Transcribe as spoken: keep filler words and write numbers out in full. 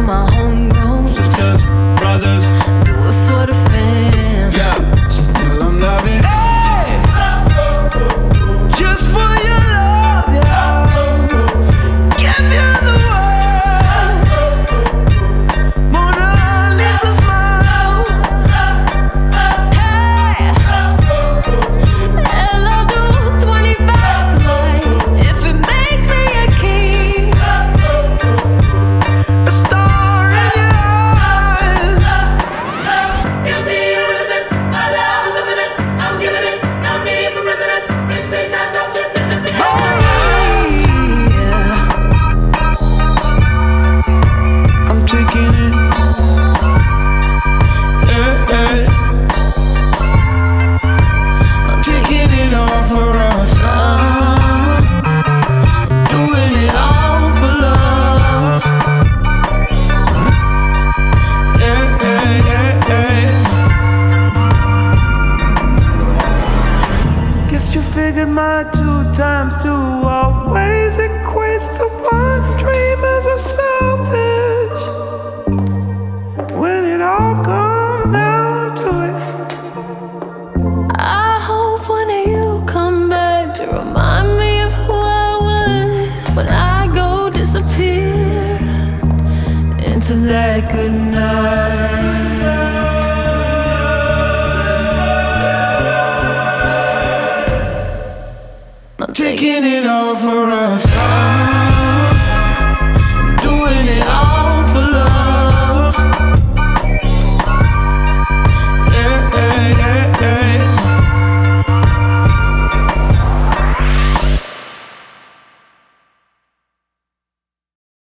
my homegrown sisters, brothers, do it for the fam. yeah, so tell them love it. Hey! Just for your love, yeah. Give you the world. Mona Lisa smile. Hey, and I'll do twenty-five tonight if it makes me a king. A star in your eyes. Guilty or innocent, my love is imminent. I'm giving it, no need for precedence. This place I talk, this is the Hey, I'm taking it. Yeah, yeah. I'm taking it all for us. I'm doing it all for love. Yeah, yeah, yeah, yeah. Guess you figured my two times two always equates to one dream as a selfish. When it all comes down to it, I hope one of you come back to remind me of who I was when I go disappear into that good night. I'm taking it all for us.